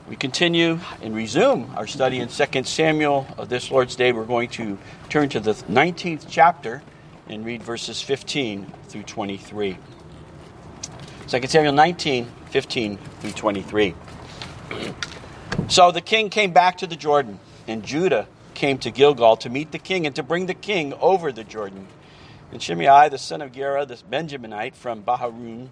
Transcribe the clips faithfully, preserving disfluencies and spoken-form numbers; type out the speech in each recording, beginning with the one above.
We continue and resume our study in Second Samuel of this Lord's Day. We're going to turn to the nineteenth chapter and read verses fifteen through twenty-three. Second Samuel nineteen, fifteen through twenty-three. So the king came back to the Jordan, and Judah came to Gilgal to meet the king and to bring the king over the Jordan. And Shimei, the son of Gera, this Benjaminite from Bahurim,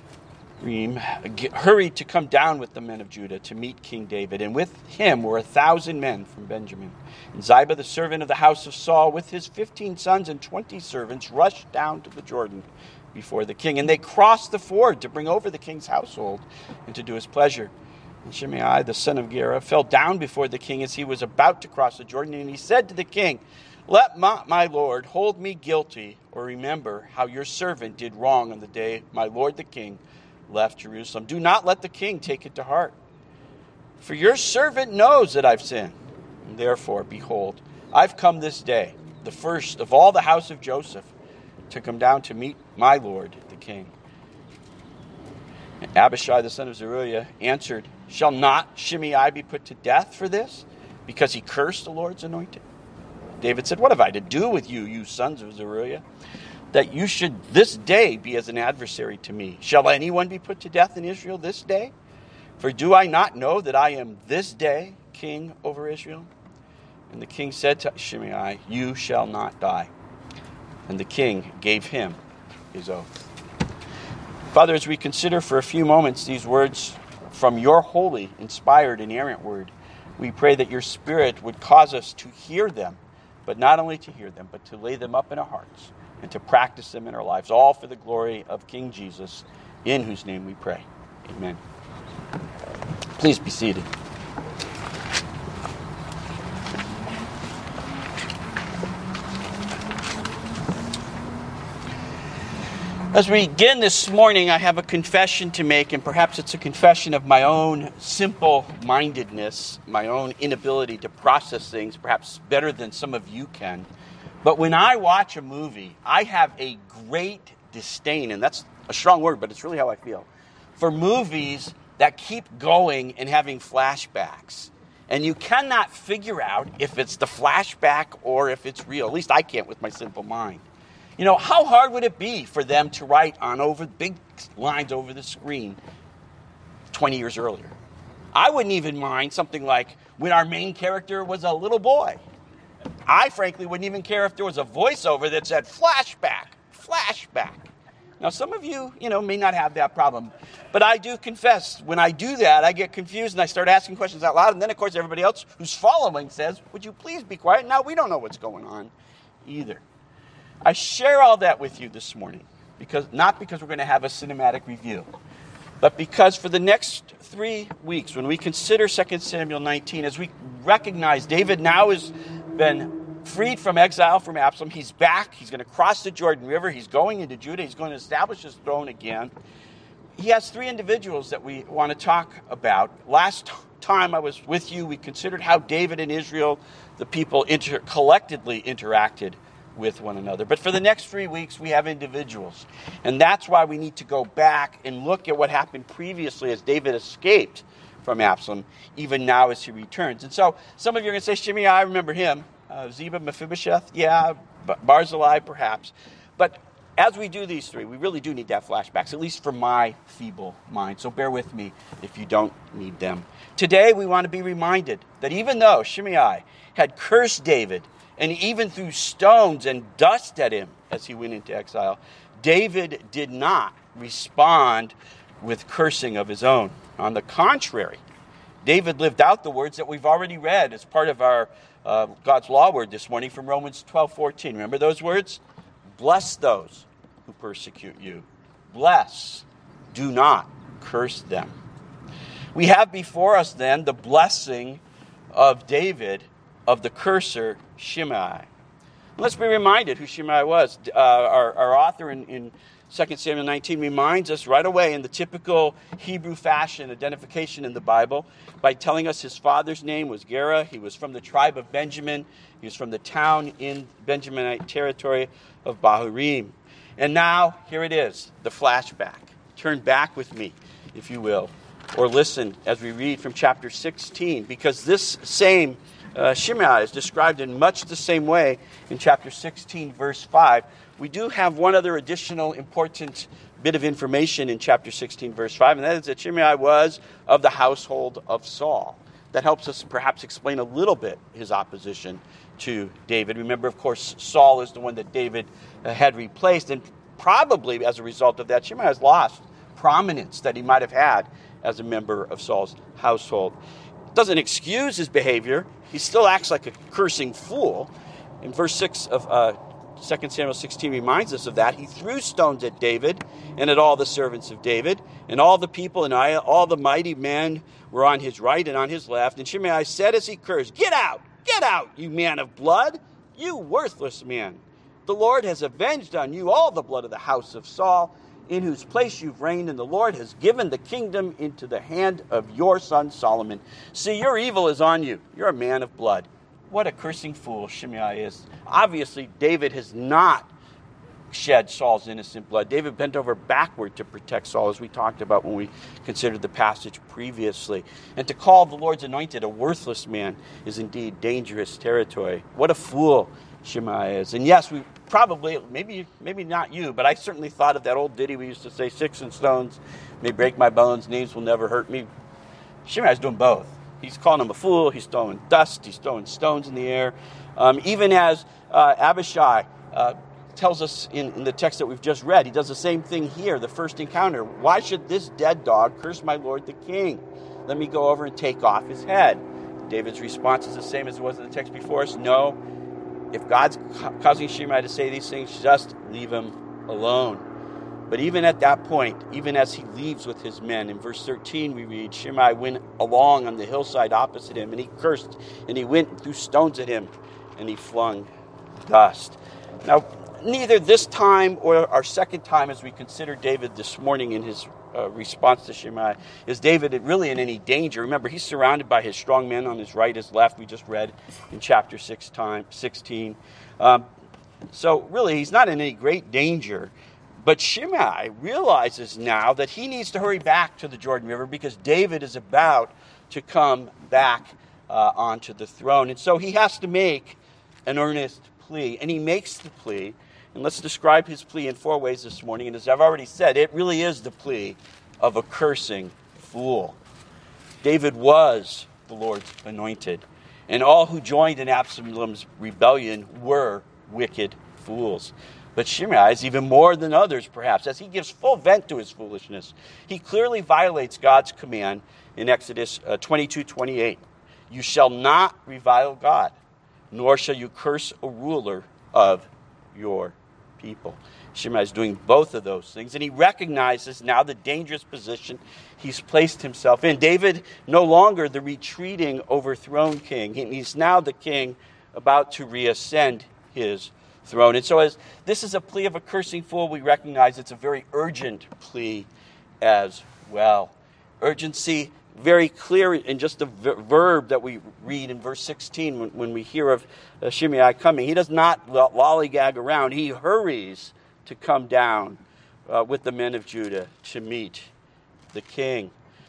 hurried to come down with the men of Judah to meet King David. And with him were a thousand men from Benjamin. And Ziba, the servant of the house of Saul, with his fifteen sons and twenty servants, rushed down to the Jordan before the king. And they crossed the ford to bring over the king's household and to do his pleasure. And Shimei, the son of Gera, fell down before the king as he was about to cross the Jordan. And he said to the king, "Let my, my lord hold me guilty, or remember how your servant did wrong on the day my lord the king left Jerusalem. Do not let the king take it to heart. For your servant knows that I've sinned. And therefore, behold, I've come this day, the first of all the house of Joseph, to come down to meet my lord the king." And Abishai, the son of Zeruiah, answered, "Shall not Shimei be put to death for this, because he cursed the Lord's anointed?" David said, "What have I to do with you, you sons of Zeruiah, that you should this day be as an adversary to me? Shall anyone be put to death in Israel this day? For do I not know that I am this day king over Israel?" And the king said to Shimei, "You shall not die." And the king gave him his oath. Father, as we consider for a few moments these words from your holy, inspired, inerrant word, we pray that your Spirit would cause us to hear them, but not only to hear them, but to lay them up in our hearts and to practice them in our lives, all for the glory of King Jesus, in whose name we pray. Amen. Please be seated. As we begin this morning, I have a confession to make, and perhaps it's a confession of my own simple-mindedness, my own inability to process things, perhaps better than some of you can. But when I watch a movie, I have a great disdain, and that's a strong word, but it's really how I feel, for movies that keep going and having flashbacks. And you cannot figure out if it's the flashback or if it's real. At least I can't with my simple mind. You know, how hard would it be for them to write on over big lines over the screen twenty years earlier? I wouldn't even mind something like when our main character was a little boy. I frankly wouldn't even care if there was a voiceover that said flashback, flashback. Now, some of you, you know, may not have that problem. But I do confess, when I do that, I get confused and I start asking questions out loud. And then, of course, everybody else who's following says, "Would you please be quiet?" Now, we don't know what's going on either. I share all that with you this morning, because not because we're going to have a cinematic review, but because for the next three weeks, when we consider Second Samuel nineteen, as we recognize David now has been freed from exile from Absalom, he's back, he's going to cross the Jordan River, he's going into Judah, he's going to establish his throne again. He has three individuals that we want to talk about. Last time I was with you, we considered how David and Israel, the people, inter- collectively interacted with one another. But for the next three weeks, we have individuals. And that's why we need to go back and look at what happened previously as David escaped from Absalom, even now as he returns. And so some of you are going to say, "Shimei, I remember him. Uh, Ziba, Mephibosheth, yeah, Barzillai, perhaps." But as we do these three, we really do need to have flashbacks, at least for my feeble mind. So bear with me if you don't need them. Today, we want to be reminded that even though Shimei had cursed David and even threw stones and dust at him as he went into exile, David did not respond with cursing of his own. On the contrary, David lived out the words that we've already read as part of our uh, God's law word this morning from Romans twelve fourteen. Remember those words? Bless those who persecute you. Bless, do not curse them. We have before us then the blessing of David of the cursor Shimei. Let's be reminded who Shimei was. Uh, our, our author in, in Second Samuel nineteen reminds us right away in the typical Hebrew fashion identification in the Bible by telling us his father's name was Gera. He was from the tribe of Benjamin. He was from the town in Benjaminite territory of Bahurim. And now, here it is, the flashback. Turn back with me, if you will, or listen as we read from chapter sixteen, because this same uh, Shimei is described in much the same way in chapter sixteen, verse five. We do have one other additional important bit of information in chapter sixteen, verse five, and that is that Shimei was of the household of Saul. That helps us perhaps explain a little bit his opposition to David. Remember, of course, Saul is the one that David uh, had replaced, and probably as a result of that, Shimei has lost prominence that he might have had as a member of Saul's household. It doesn't excuse his behavior. He still acts like a cursing fool. In verse six of uh, Second Samuel sixteen reminds us of that. He threw stones at David and at all the servants of David, and all the people and all the mighty men were on his right and on his left. And Shimei said as he cursed, "Get out, get out, you man of blood, you worthless man. The Lord has avenged on you all the blood of the house of Saul, in whose place you've reigned, and the Lord has given the kingdom into the hand of your son Solomon. See, your evil is on you. You're a man of blood." What a cursing fool Shimei is. Obviously, David has not shed Saul's innocent blood. David bent over backward to protect Saul, as we talked about when we considered the passage previously. And to call the Lord's anointed a worthless man is indeed dangerous territory. What a fool Shimei is. And yes, we probably, maybe maybe not you, but I certainly thought of that old ditty we used to say, "Sticks and stones may break my bones, names will never hurt me." Shimei's doing both. He's calling him a fool, he's throwing dust, he's throwing stones in the air. Um, even as uh, Abishai uh, tells us in, in the text that we've just read, he does the same thing here, the first encounter. "Why should this dead dog curse my lord the king? Let me go over and take off his head." David's response is the same as it was in the text before us. No, if God's causing Shimei to say these things, just leave him alone. But even at that point, even as he leaves with his men, in verse thirteen we read, Shimei went along on the hillside opposite him, and he cursed, and he went and threw stones at him, and he flung dust. Now, neither this time or our second time as we consider David this morning in his uh, response to Shimei is David really in any danger. Remember, he's surrounded by his strong men on his right, his left. We just read in chapter six time, sixteen. Um, so really, he's not in any great danger. But Shimei realizes now that he needs to hurry back to the Jordan River because David is about to come back uh, onto the throne. And so he has to make an earnest plea. And he makes the plea. And let's describe his plea in four ways this morning. And as I've already said, it really is the plea of a cursing fool. David was the Lord's anointed. And all who joined in Absalom's rebellion were wicked fools. But Shimei is even more than others, perhaps, as he gives full vent to his foolishness. He clearly violates God's command in Exodus uh, twenty-two twenty-eight. You shall not revile God, nor shall you curse a ruler of your people. Shimei is doing both of those things, and he recognizes now the dangerous position he's placed himself in. David, no longer the retreating, overthrown king. He's now the king about to reascend his throne. And so as this is a plea of a cursing fool, we recognize it's a very urgent plea as well. Urgency, very clear in just the v- verb that we read in verse sixteen when, when we hear of uh, Shimei coming. He does not lollygag around. He hurries to come down uh, with the men of Judah to meet the king.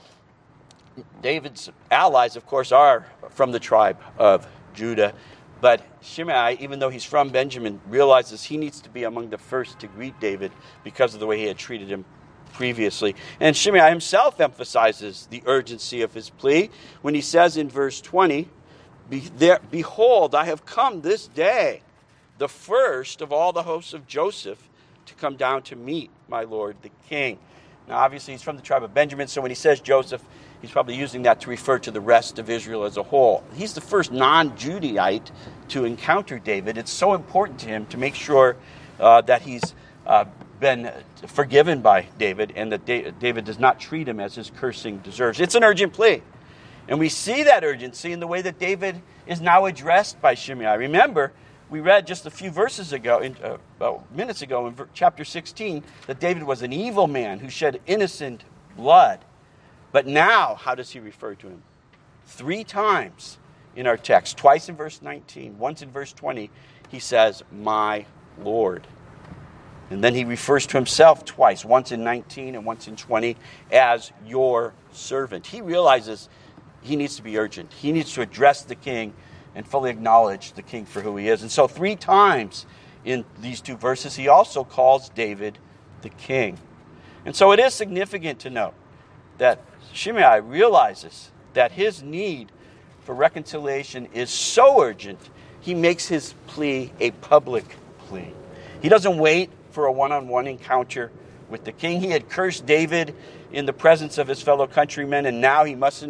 David's allies, of course, are from the tribe of Judah. But Shimei, even though he's from Benjamin, realizes he needs to be among the first to greet David because of the way he had treated him previously. And Shimei himself emphasizes the urgency of his plea when he says in verse twenty, Be there, "Behold, I have come this day, the first of all the hosts of Joseph, to come down to meet my lord the king." Now, obviously, he's from the tribe of Benjamin, so when he says Joseph, he's probably using that to refer to the rest of Israel as a whole. He's the first non-Judeite to encounter David. It's so important to him to make sure uh, that he's uh, been forgiven by David and that da- David does not treat him as his cursing deserves. It's an urgent plea. And we see that urgency in the way that David is now addressed by Shimei. Remember, we read just a few verses ago, in, uh, well, minutes ago in ver- chapter sixteen, that David was an evil man who shed innocent blood. But now, how does he refer to him? Three times in our text, twice in verse nineteen, once in verse twenty, he says, "My Lord." And then he refers to himself twice, once in nineteen and once in twenty, as your servant. He realizes he needs to be urgent. He needs to address the king and fully acknowledge the king for who he is. And so three times in these two verses, he also calls David the king. And so it is significant to note that Shimei realizes that his need for reconciliation is so urgent, he makes his plea a public plea. He doesn't wait for a one-on-one encounter with the king. He had cursed David in the presence of his fellow countrymen, and now he mustn't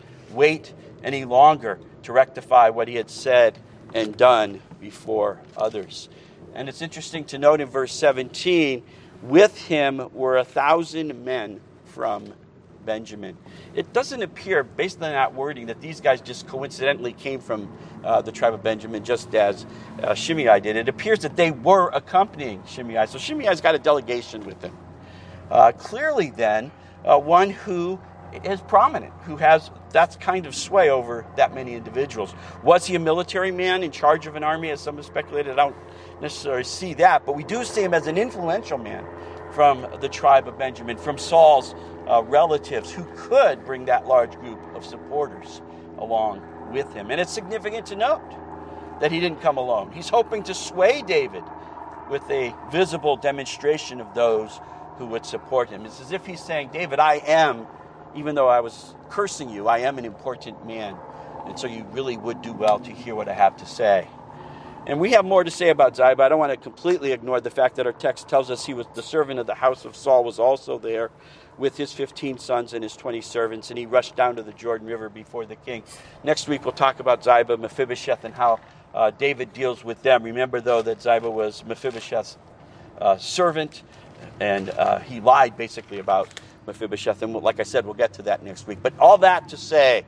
wait any longer to rectify what he had said and done before others. And it's interesting to note in verse seventeen, with him were a thousand men from Benjamin. It doesn't appear, based on that wording, that these guys just coincidentally came from uh, the tribe of Benjamin, just as uh, Shimei did. It appears that they were accompanying Shimei. So Shimei's got a delegation with him. Uh, clearly, then, uh, one who is prominent, who has that kind of sway over that many individuals. Was he a military man in charge of an army, as some have speculated? I don't necessarily see that, but we do see him as an influential man from the tribe of Benjamin, from Saul's uh, relatives, who could bring that large group of supporters along with him. And it's significant to note that he didn't come alone. He's hoping to sway David with a visible demonstration of those who would support him. It's as if he's saying, David, I am, even though I was cursing you, I am an important man. And so you really would do well to hear what I have to say. And we have more to say about Ziba. I don't want to completely ignore the fact that our text tells us he was the servant of the house of Saul, was also there with his fifteen sons and his twenty servants, and he rushed down to the Jordan River before the king. Next week we'll talk about Ziba, Mephibosheth, and how uh, David deals with them. Remember, though, that Ziba was Mephibosheth's uh, servant, and uh, he lied basically about Mephibosheth. And like I said, we'll get to that next week. But all that to say,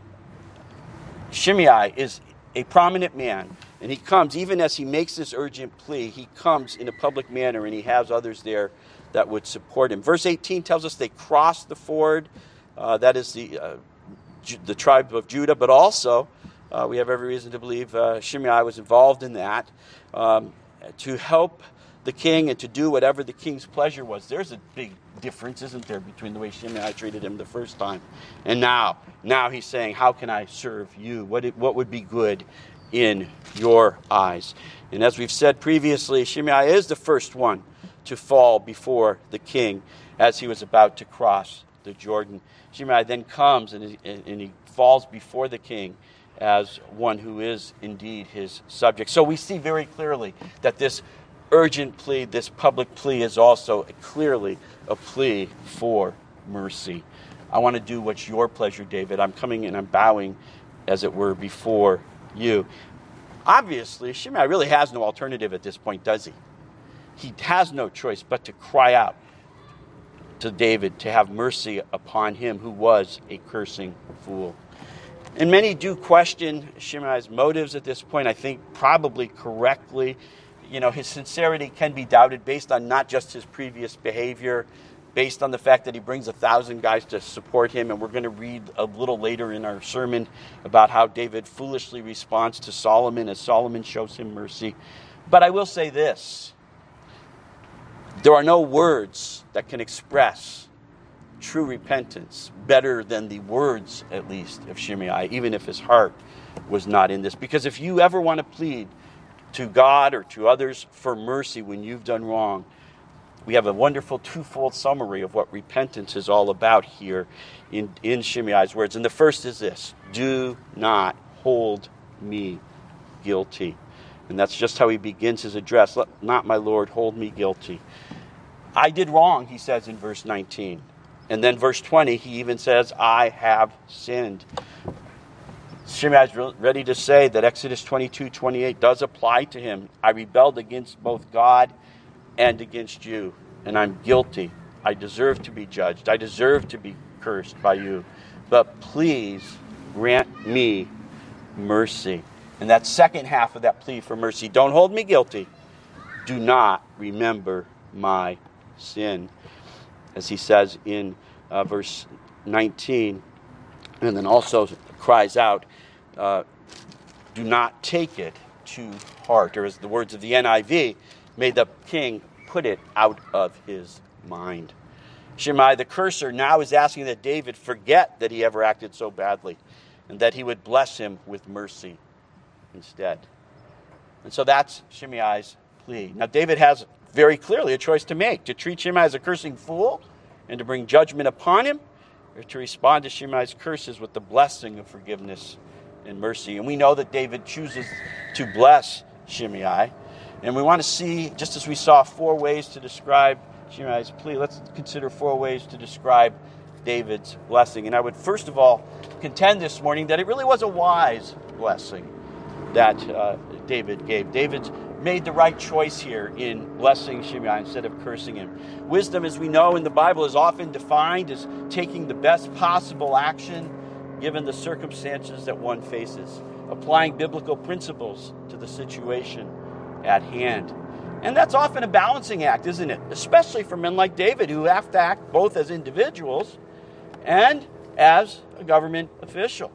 Shimei is a prominent man, and he comes, even as he makes this urgent plea, he comes in a public manner, and he has others there that would support him. Verse eighteen tells us they crossed the ford. Uh, that is the uh, Ju- the tribe of Judah, but also uh, we have every reason to believe uh, Shimei was involved in that um, to help the king and to do whatever the king's pleasure was. There's a big difference, isn't there, between the way Shimei treated him the first time and now. Now he's saying, how can I serve you? What it, what would be good in your eyes? And as we've said previously, Shimei is the first one to fall before the king as he was about to cross the Jordan. Shimei then comes and, and he falls before the king as one who is indeed his subject. So we see very clearly that this urgent plea, this public plea, is also clearly a plea for mercy. I want to do what's your pleasure, David. I'm coming and I'm bowing, as it were, before you. Obviously, Shimei really has no alternative at this point, does he? He has no choice but to cry out to David to have mercy upon him who was a cursing fool. And many do question Shimei's motives at this point, I think probably correctly. You know, his sincerity can be doubted based on not just his previous behavior, based on the fact that he brings a thousand guys to support him. And we're going to read a little later in our sermon about how David foolishly responds to Solomon as Solomon shows him mercy. But I will say this. There are no words that can express true repentance better than the words, at least, of Shimei, even if his heart was not in this. Because if you ever want to plead to God or to others for mercy when you've done wrong, we have a wonderful twofold summary of what repentance is all about here in, in Shimei's words. And the first is this: do not hold me guilty. And that's just how he begins his address. Let not my Lord hold me guilty. I did wrong, he says in verse nineteen. And then verse twenty, he even says, I have sinned. Shimei is ready to say that Exodus twenty-two twenty-eight does apply to him. I rebelled against both God and against you, and I'm guilty. I deserve to be judged. I deserve to be cursed by you. But please grant me mercy. And that second half of that plea for mercy, don't hold me guilty. Do not remember my sin. As he says in uh, verse nineteen, and then also cries out, uh, do not take it to heart. Or as the words of the N I V, may the king put it out of his mind. Shimei, the cursor, now is asking that David forget that he ever acted so badly and that he would bless him with mercy instead. And so that's Shimei's plea. Now, David has very clearly a choice to make, to treat Shimei as a cursing fool and to bring judgment upon him, or to respond to Shimei's curses with the blessing of forgiveness and mercy. And we know that David chooses to bless Shimei. And we want to see, just as we saw four ways to describe Shimei's plea, let's consider four ways to describe David's blessing. And I would first of all contend this morning that it really was a wise blessing that uh, David gave. David's made the right choice here in blessing Shimei instead of cursing him. Wisdom, as we know in the Bible, is often defined as taking the best possible action given the circumstances that one faces, applying biblical principles to the situation at hand. And that's often a balancing act, isn't it? Especially for men like David, who have to act both as individuals and as a government official.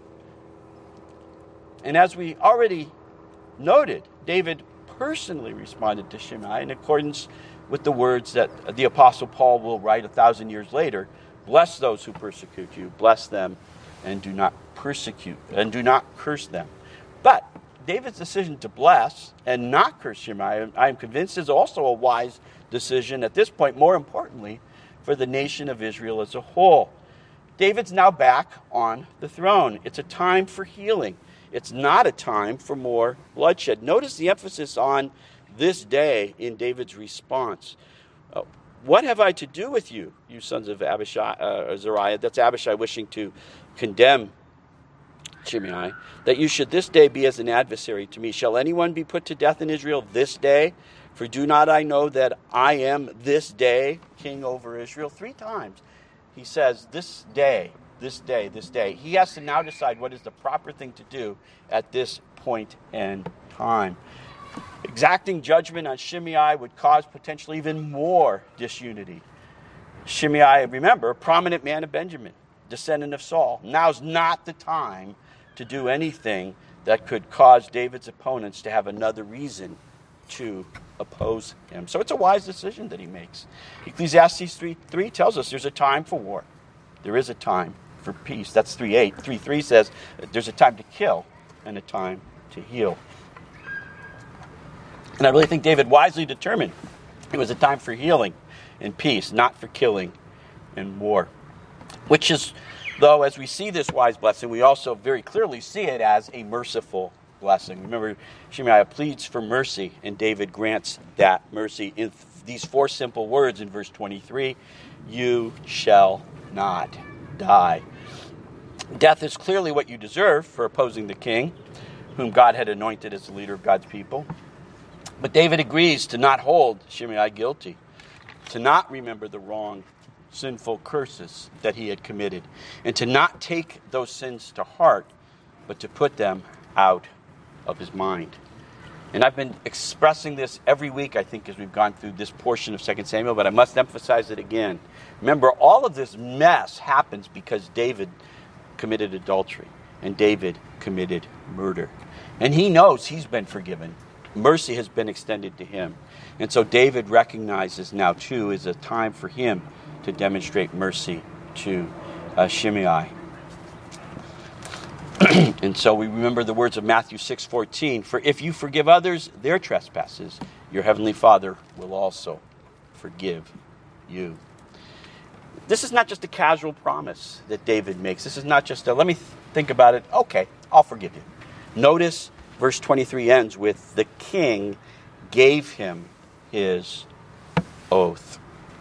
And as we already noted, David personally responded to Shimei in accordance with the words that the Apostle Paul will write a thousand years later. Bless those who persecute you, bless them, and do not persecute, and do not curse them. But David's decision to bless and not curse Shimei, I am convinced, is also a wise decision at this point, more importantly, for the nation of Israel as a whole. David's now back on the throne. It's a time for healing. It's not a time for more bloodshed. Notice the emphasis on this day in David's response. Uh, what have I to do with you, you sons of Abishai, uh, Zeruiah? That's Abishai wishing to condemn Shimei, that you should this day be as an adversary to me. Shall anyone be put to death in Israel this day? For do not I know that I am this day king over Israel? Three times he says, this day, this day, this day. He has to now decide what is the proper thing to do at this point in time. Exacting judgment on Shimei would cause potentially even more disunity. Shimei, remember, a prominent man of Benjamin, descendant of Saul. Now's not the time to do anything that could cause David's opponents to have another reason to oppose him. So it's a wise decision that he makes. Ecclesiastes three three tells us there's a time for war. There is a time for peace. That's three eight. three three says there's a time to kill and a time to heal. And I really think David wisely determined it was a time for healing and peace, not for killing and war. Which is, though, as we see this wise blessing, we also very clearly see it as a merciful blessing. Remember, Shimei pleads for mercy, and David grants that mercy in these four simple words in verse twenty-three, you shall not die. Death is clearly what you deserve for opposing the king, whom God had anointed as the leader of God's people. But David agrees to not hold Shimei guilty, to not remember the wrong, sinful curses that he had committed, and to not take those sins to heart, but to put them out of his mind. And I've been expressing this every week, I think, as we've gone through this portion of Second Samuel, but I must emphasize it again. Remember, all of this mess happens because David committed adultery, and David committed murder. And he knows he's been forgiven. Mercy has been extended to him. And so David recognizes now, too, is a time for him to demonstrate mercy to uh, Shimei. And so we remember the words of Matthew six fourteen, for if you forgive others their trespasses, your heavenly Father will also forgive you. This is not just a casual promise that David makes. This is not just a, let me th- think about it, okay, I'll forgive you. Notice verse twenty-three ends with, the king gave him his oath.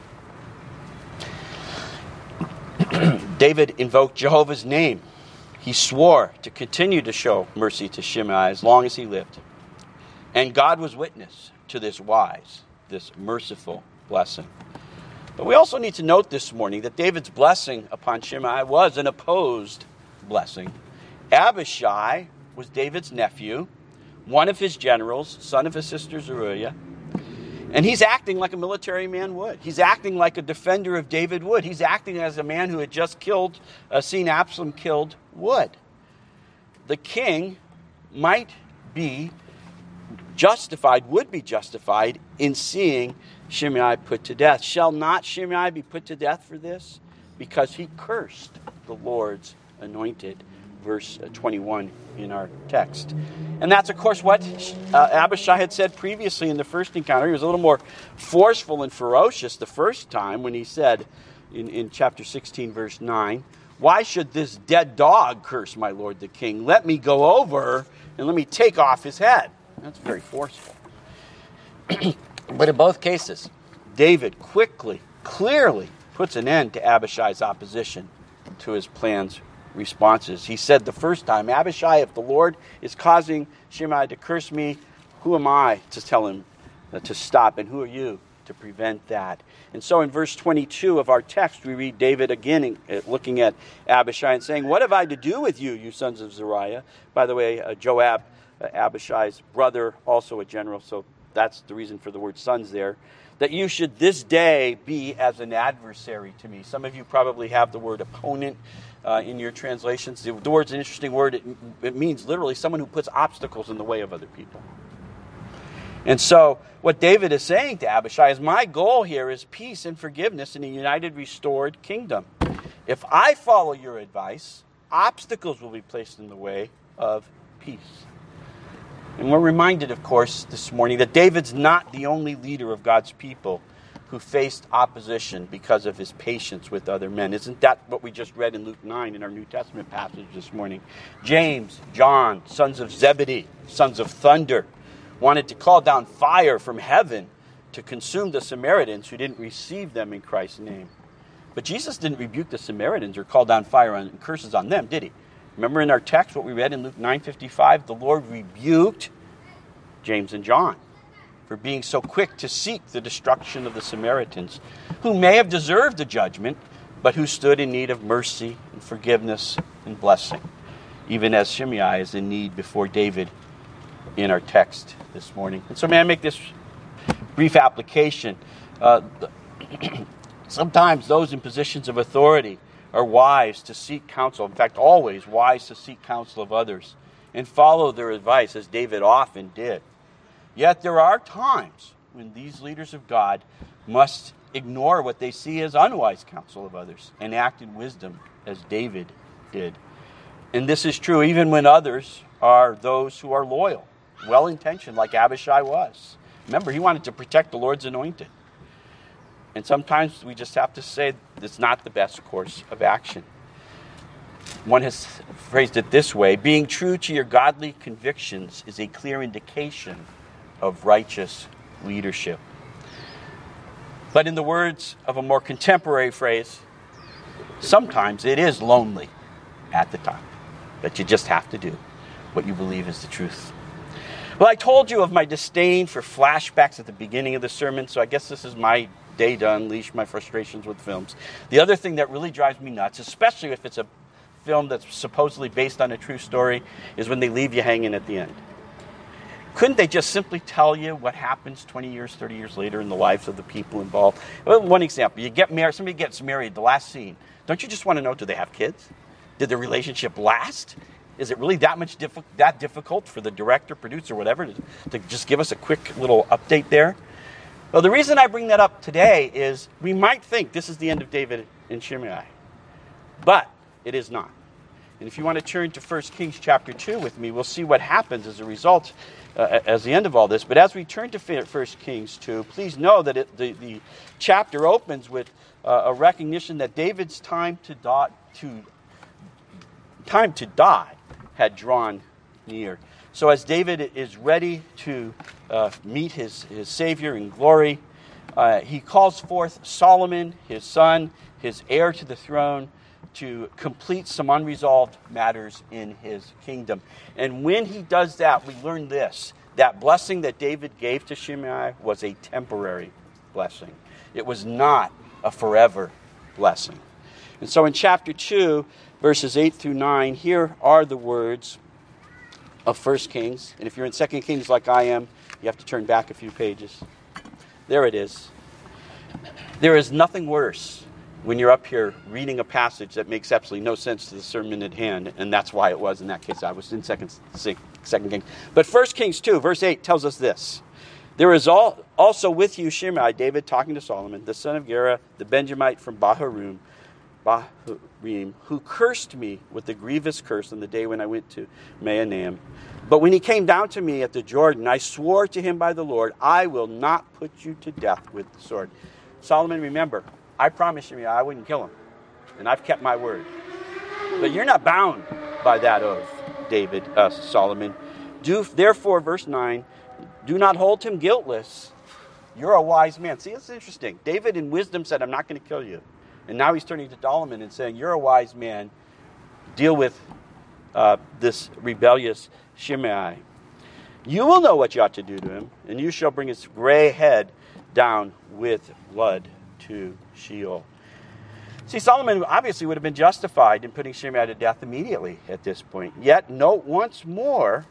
David invoked Jehovah's name. He swore to continue to show mercy to Shimei as long as he lived. And God was witness to this wise, this merciful blessing. But we also need to note this morning that David's blessing upon Shimei was an opposed blessing. Abishai was David's nephew, one of his generals, son of his sister Zeruiah. And he's acting like a military man would. He's acting like a defender of David would. He's acting as a man who had just killed, uh, seen Absalom killed would. The king might be justified, would be justified in seeing Shimei put to death. Shall not Shimei be put to death for this? Because he cursed the Lord's anointed. Verse twenty-one in our text. And that's, of course, what uh, Abishai had said previously in the first encounter. He was a little more forceful and ferocious the first time when he said in, in chapter sixteen, verse nine, why should this dead dog curse my lord the king? Let me go over and let me take off his head. That's very forceful. But in both cases, David quickly, clearly puts an end to Abishai's opposition to his plans responses. He said the first time, Abishai, if the Lord is causing Shimei to curse me, who am I to tell him to stop? And who are you to prevent that? And so in verse twenty-two of our text, we read David again looking at Abishai and saying, what have I to do with you, you sons of Zeruiah? By the way, uh, Joab, uh, Abishai's brother, also a general, so that's the reason for the word sons there. That you should this day be as an adversary to me. Some of you probably have the word opponent uh, in your translations. The, the word's an interesting word. It, it means literally someone who puts obstacles in the way of other people. And so what David is saying to Abishai is, my goal here is peace and forgiveness in a united, restored kingdom. If I follow your advice, obstacles will be placed in the way of peace. And we're reminded, of course, this morning that David's not the only leader of God's people who faced opposition because of his patience with other men. Isn't that what we just read in Luke nine in our New Testament passage this morning? James, John, sons of Zebedee, sons of thunder, wanted to call down fire from heaven to consume the Samaritans who didn't receive them in Christ's name. But Jesus didn't rebuke the Samaritans or call down fire and curses on them, did he? Remember in our text what we read in Luke nine fifty-five? The Lord rebuked James and John for being so quick to seek the destruction of the Samaritans, who may have deserved the judgment, but who stood in need of mercy and forgiveness and blessing, even as Shimei is in need before David in our text this morning. And so may I make this brief application? Uh, sometimes those in positions of authority are wise to seek counsel, in fact, always wise to seek counsel of others and follow their advice, as David often did. Yet there are times when these leaders of God must ignore what they see as unwise counsel of others and act in wisdom, as David did. And this is true even when others are those who are loyal, well-intentioned, like Abishai was. Remember, he wanted to protect the Lord's anointed. And sometimes we just have to say it's not the best course of action. One has phrased it this way: being true to your godly convictions is a clear indication of righteous leadership. But in the words of a more contemporary phrase, sometimes it is lonely at the time, that you just have to do what you believe is the truth. Well, I told you of my disdain for flashbacks at the beginning of the sermon, so I guess this is my day to unleash my frustrations with films. The other thing that really drives me nuts, especially if it's a film that's supposedly based on a true story, is when they leave you hanging at the end. Couldn't they just simply tell you what happens twenty years, thirty years later in the lives of the people involved? Well, one example, you get married, somebody gets married, the last scene. Don't you just want to know, do they have kids? Did the relationship last? Is it really that much diffi- that difficult for the director, producer, whatever, to, to just give us a quick little update there? Well, the reason I bring that up today is we might think this is the end of David and Shimei, but it is not. And if you want to turn to First Kings chapter two with me, we'll see what happens as a result, uh, as the end of all this. But as we turn to First Kings two, please know that it, the, the chapter opens with uh, a recognition that David's time to, do- to, time to die had drawn near. So as David is ready to uh, meet his, his Savior in glory, uh, he calls forth Solomon, his son, his heir to the throne, to complete some unresolved matters in his kingdom. And when he does that, we learn this: that blessing that David gave to Shimei was a temporary blessing. It was not a forever blessing. And so in chapter two, verses eight through nine, here are the words of First Kings. And if you're in Second Kings like I am, you have to turn back a few pages. There it is. There is nothing worse when you're up here reading a passage that makes absolutely no sense to the sermon at hand, and that's why it was in that case. I was in Second, second Kings. But First Kings two, verse eight tells us this. There is all, also with you Shimei, David talking to Solomon, the son of Gera, the Benjamite from Bahurim, Bahurim, who cursed me with a grievous curse on the day when I went to Mahanaim. But when he came down to me at the Jordan, I swore to him by the Lord, I will not put you to death with the sword. Solomon, remember, I promised you I wouldn't kill him, and I've kept my word. But you're not bound by that oath, David, uh, Solomon. Do therefore, verse nine, do not hold him guiltless. You're a wise man. See, it's interesting. David in wisdom said, I'm not going to kill you. And now he's turning to Solomon and saying, you're a wise man. Deal with uh, this rebellious Shimei. You will know what you ought to do to him, and you shall bring his gray head down with blood to Sheol. See, Solomon obviously would have been justified in putting Shimei to death immediately at this point. Yet, note once more,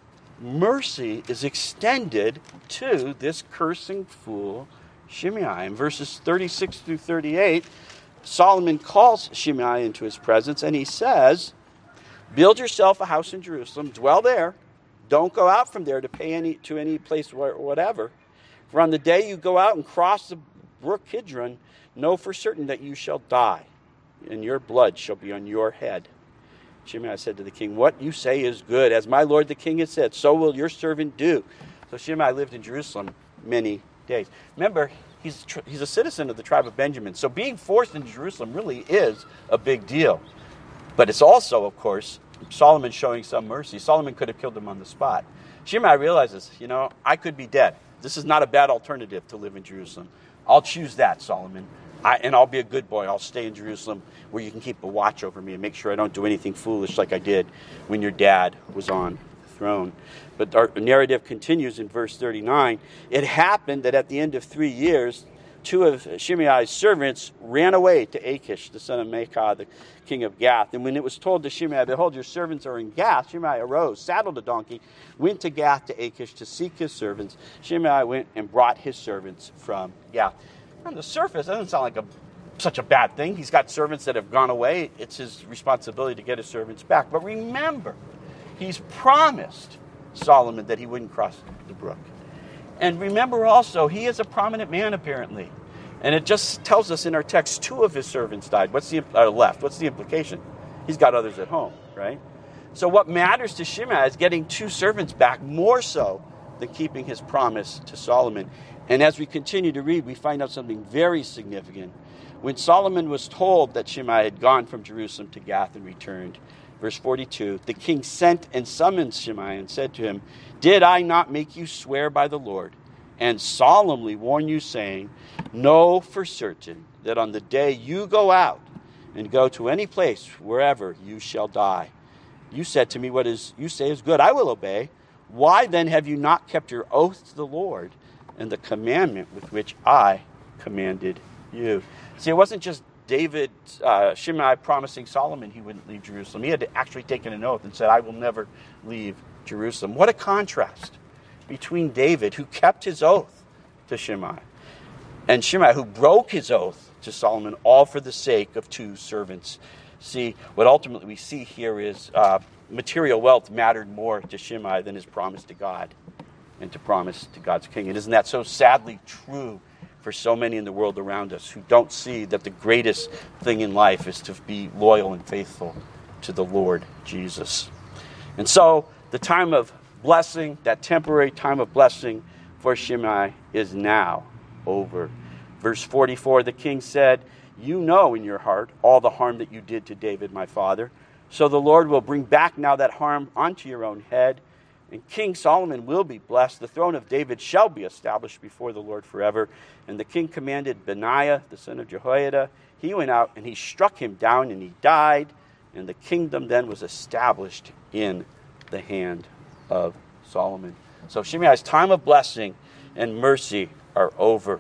mercy is extended to this cursing fool Shimei. In verses thirty-six through thirty-eight, Solomon calls Shimei into his presence, and he says, build yourself a house in Jerusalem, dwell there, don't go out from there to pay any to any place where, whatever. For on the day you go out and cross the brook Kidron, know for certain that you shall die, and your blood shall be on your head. Shimei said to the king, what you say is good. As my lord the king has said, so will your servant do. So Shimei lived in Jerusalem many days. Remember, he's, he's a citizen of the tribe of Benjamin. So being forced into Jerusalem really is a big deal. But it's also, of course, Solomon showing some mercy. Solomon could have killed him on the spot. Shimei realizes, you know, I could be dead. This is not a bad alternative to live in Jerusalem. I'll choose that, Solomon. I, and I'll be a good boy. I'll stay in Jerusalem where you can keep a watch over me and make sure I don't do anything foolish like I did when your dad was on the throne. But our narrative continues in verse thirty-nine. It happened that at the end of three years, two of Shimei's servants ran away to Achish, the son of Maacah, the king of Gath. And when it was told to Shimei, behold, your servants are in Gath, Shimei arose, saddled a donkey, went to Gath to Achish to seek his servants. Shimei went and brought his servants from Gath. On the surface, it doesn't sound like a, such a bad thing. He's got servants that have gone away. It's his responsibility to get his servants back. But remember, he's promised Solomon that he wouldn't cross the brook. And remember also, he is a prominent man apparently. And it just tells us in our text, two of his servants died. What's the uh, left? What's the implication? He's got others at home, right? So what matters to Shimei is getting two servants back more so than keeping his promise to Solomon. And as we continue to read, we find out something very significant. When Solomon was told that Shimei had gone from Jerusalem to Gath and returned, verse forty-two, the king sent and summoned Shimei and said to him, did I not make you swear by the Lord and solemnly warn you, saying, know for certain that on the day you go out and go to any place wherever you shall die. You said to me, what is you say is good, I will obey. Why then have you not kept your oath to the Lord and the commandment with which I commanded you? See, it wasn't just David, uh, Shimei promising Solomon he wouldn't leave Jerusalem. He had actually taken an oath and said, I will never leave Jerusalem. What a contrast between David, who kept his oath to Shimei, and Shimei, who broke his oath to Solomon, all for the sake of two servants. See, what ultimately we see here is uh, material wealth mattered more to Shimei than his promise to God and to promise to God's king. And isn't that so sadly true for so many in the world around us who don't see that the greatest thing in life is to be loyal and faithful to the Lord Jesus? And so the time of blessing, that temporary time of blessing for Shimei, is now over. Verse forty-four, the king said, you know in your heart all the harm that you did to David, my father. So the Lord will bring back now that harm onto your own head, and King Solomon will be blessed. The throne of David shall be established before the Lord forever. And the king commanded Benaiah, the son of Jehoiada. He went out and he struck him down and he died. And the kingdom then was established in the hand of Solomon. So Shimei's time of blessing and mercy are over.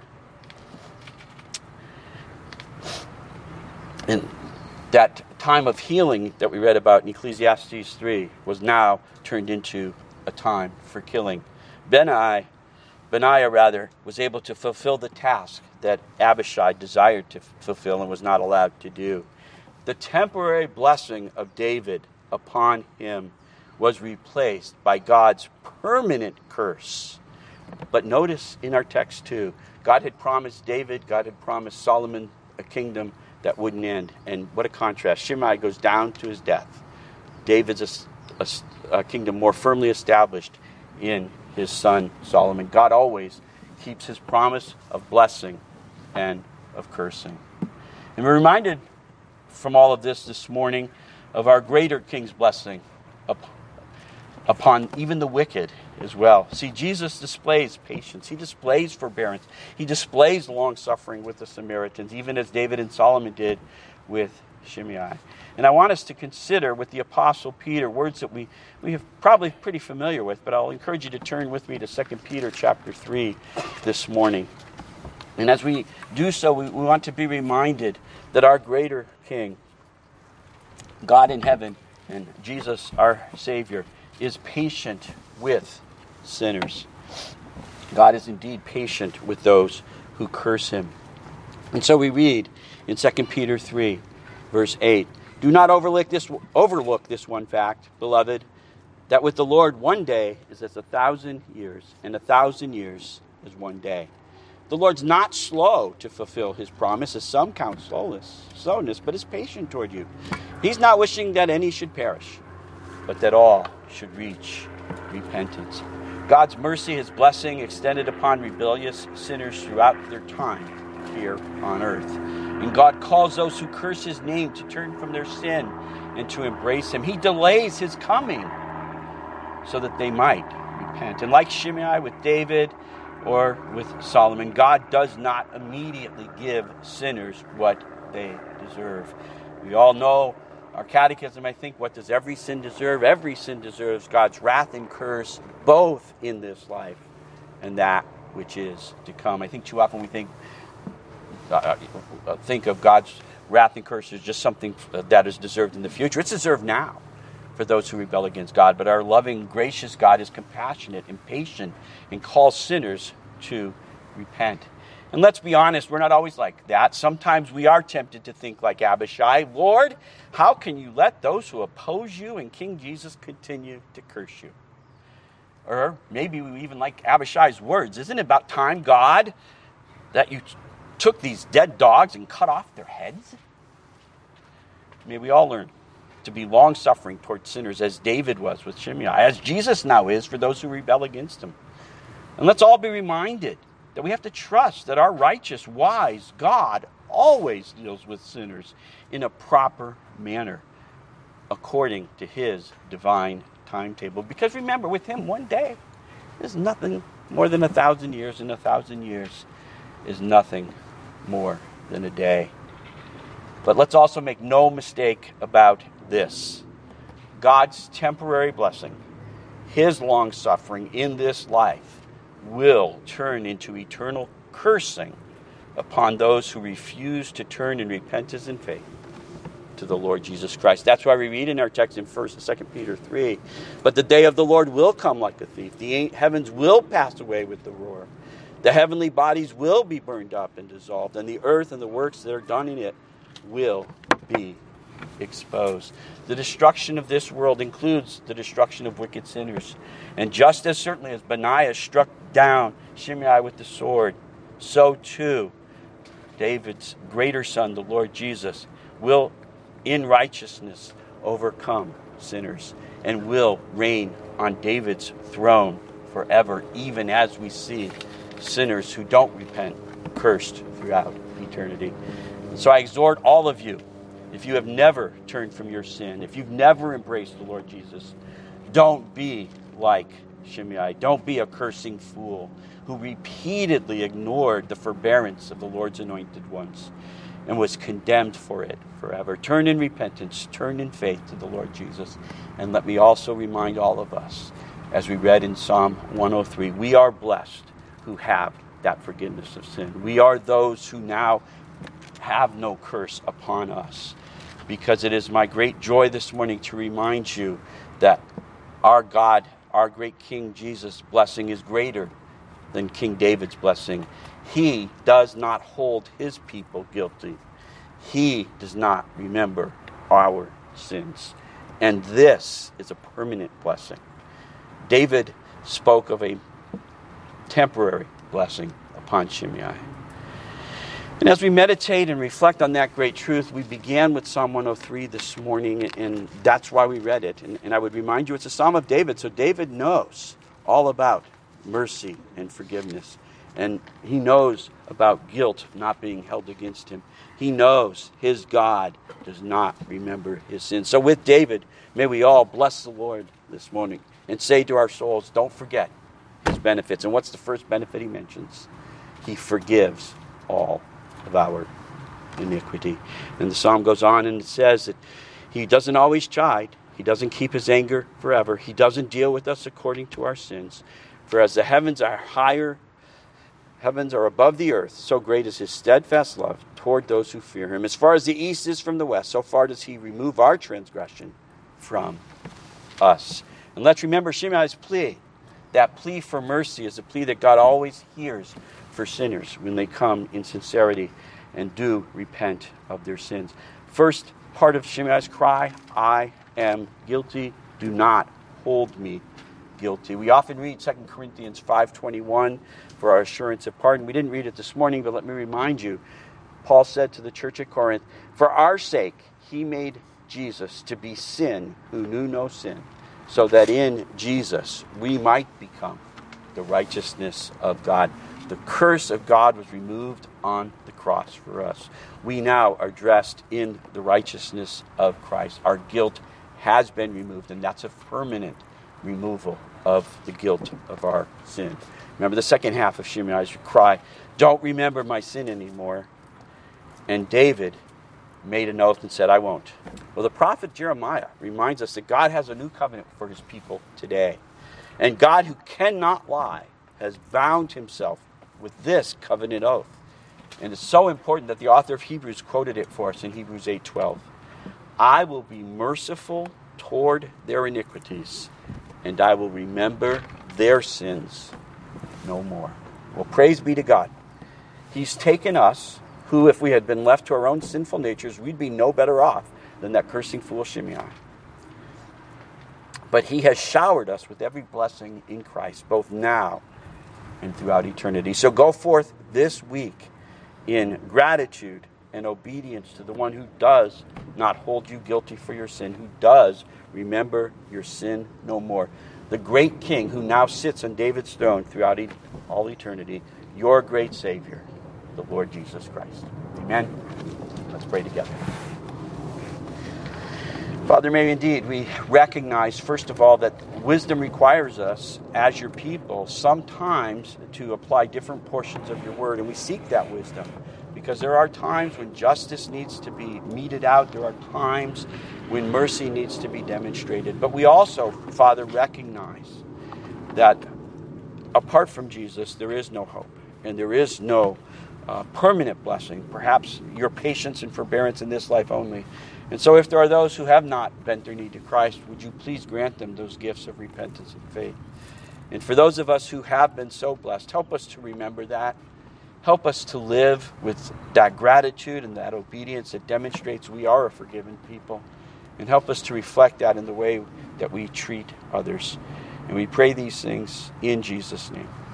And that time of healing that we read about in Ecclesiastes three was now turned into a time for killing. Benaiah, Benaiah rather, was able to fulfill the task that Abishai desired to fulfill and was not allowed to do. The temporary blessing of David upon him was replaced by God's permanent curse. But notice in our text too, God had promised David, God had promised Solomon a kingdom that wouldn't end. And what a contrast. Shimei goes down to his death. David's a, a, a kingdom more firmly established in his son Solomon. God always keeps his promise of blessing and of cursing. And we're reminded from all of this this morning of our greater King's blessing upon, upon even the wicked as well. See, Jesus displays patience. He displays forbearance. He displays long-suffering with the Samaritans, even as David and Solomon did with Shimei. And I want us to consider with the Apostle Peter words that we, we are probably pretty familiar with, but I'll encourage you to turn with me to Second Peter chapter three this morning. And as we do so, we, we want to be reminded that our greater King, God in heaven, and Jesus, our Savior, is patient with sinners. God is indeed patient with those who curse him. And so we read in Second Peter three, verse eight, do not overlook this, overlook this one fact, beloved, that with the Lord one day is as a thousand years, and a thousand years is one day. The Lord's not slow to fulfill his promise, as some count slowness, slowness, but is patient toward you. He's not wishing that any should perish, but that all should reach repentance. God's mercy, his blessing, extended upon rebellious sinners throughout their time here on earth. And God calls those who curse his name to turn from their sin and to embrace him. He delays his coming so that they might repent. And like Shimei with David or with Solomon, God does not immediately give sinners what they deserve. We all know our catechism, I think, what does every sin deserve? Every sin deserves God's wrath and curse, both in this life and that which is to come. I think too often we think uh, think of God's wrath and curse as just something that is deserved in the future. It's deserved now for those who rebel against God. But our loving, gracious God is compassionate and patient and calls sinners to repent. And let's be honest, we're not always like that. Sometimes we are tempted to think like Abishai, Lord, how can you let those who oppose you and King Jesus continue to curse you? Or maybe we even like Abishai's words, isn't it about time, God, that you t- took these dead dogs and cut off their heads? May we all learn to be long-suffering toward sinners as David was with Shimei, as Jesus now is for those who rebel against him. And let's all be reminded that we have to trust that our righteous, wise God always deals with sinners in a proper manner according to his divine timetable. Because remember, with him, one day is nothing more than a thousand years, and a thousand years is nothing more than a day. But let's also make no mistake about this. God's temporary blessing, his long-suffering in this life, will turn into eternal cursing upon those who refuse to turn in repentance and faith to the Lord Jesus Christ. That's why we read in our text in First and Second Peter three, but the day of the Lord will come like a thief. The heavens will pass away with the roar. The heavenly bodies will be burned up and dissolved, and the earth and the works that are done in it will be exposed. The destruction of this world includes the destruction of wicked sinners. And just as certainly as Benaiah struck down Shimei with the sword, so too David's greater son, the Lord Jesus, will in righteousness overcome sinners and will reign on David's throne forever, even as we see sinners who don't repent cursed throughout eternity. So I exhort all of you, if you have never turned from your sin, if you've never embraced the Lord Jesus, don't be like Shimei. Don't be a cursing fool who repeatedly ignored the forbearance of the Lord's anointed ones and was condemned for it forever. Turn in repentance, turn in faith to the Lord Jesus. And let me also remind all of us, as we read in Psalm one oh three, we are blessed who have that forgiveness of sin. We are those who now have no curse upon us, because it is my great joy this morning to remind you that our God, our great King Jesus' blessing is greater than King David's blessing. He does not hold his people guilty. He does not remember our sins. And this is a permanent blessing. David spoke of a temporary blessing upon Shimei. And as we meditate and reflect on that great truth, we began with Psalm one oh three this morning, and that's why we read it. And, and I would remind you, it's a Psalm of David, so David knows all about mercy and forgiveness. And he knows about guilt not being held against him. He knows his God does not remember his sins. So with David, may we all bless the Lord this morning and say to our souls, don't forget his benefits. And what's the first benefit he mentions? He forgives all of our iniquity. And the psalm goes on and it says that he doesn't always chide. He doesn't keep his anger forever. He doesn't deal with us according to our sins. For as the heavens are higher, heavens are above the earth, so great is his steadfast love toward those who fear him. As far as the east is from the west, so far does he remove our transgression from us. And let's remember Shimei's plea. That plea for mercy is a plea that God always hears for sinners when they come in sincerity and do repent of their sins. First part of Shimei's cry, I am guilty, do not hold me guilty. We often read Second Corinthians five twenty-one for our assurance of pardon. We didn't read it this morning, but let me remind you, Paul said to the church at Corinth, for our sake he made Jesus to be sin who knew no sin, so that in Jesus we might become the righteousness of God. The curse of God was removed on the cross for us. We now are dressed in the righteousness of Christ. Our guilt has been removed, and that's a permanent removal of the guilt of our sin. Remember the second half of Shimei's cry, don't remember my sin anymore. And David made an oath and said, I won't. Well, the prophet Jeremiah reminds us that God has a new covenant for his people today. And God, who cannot lie, has bound himself with this covenant oath. And it's so important that the author of Hebrews quoted it for us in Hebrews eight twelve. I will be merciful toward their iniquities, and I will remember their sins no more. Well, praise be to God. He's taken us, who, if we had been left to our own sinful natures, we'd be no better off than that cursing fool Shimei. But he has showered us with every blessing in Christ, both now and throughout eternity. So go forth this week in gratitude and obedience to the one who does not hold you guilty for your sin, who does remember your sin no more. The great King who now sits on David's throne throughout all eternity, your great Savior, the Lord Jesus Christ. Amen. Let's pray together. Father, may indeed we recognize, first of all, that wisdom requires us, as your people, sometimes to apply different portions of your word. And we seek that wisdom because there are times when justice needs to be meted out. There are times when mercy needs to be demonstrated. But we also, Father, recognize that apart from Jesus, there is no hope and there is no uh, permanent blessing. Perhaps your patience and forbearance in this life only. And so if there are those who have not bent their knee to Christ, would you please grant them those gifts of repentance and faith? And for those of us who have been so blessed, help us to remember that. Help us to live with that gratitude and that obedience that demonstrates we are a forgiven people. And help us to reflect that in the way that we treat others. And we pray these things in Jesus' name.